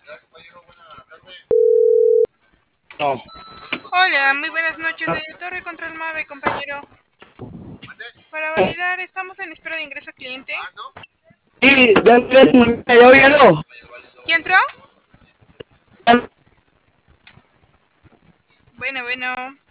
No. Hola, muy buenas noches de Torre Control Mave, compañero. Para validar, estamos en espera de ingreso cliente. Sí, ya óyalo. ¿Quién entró? Bueno.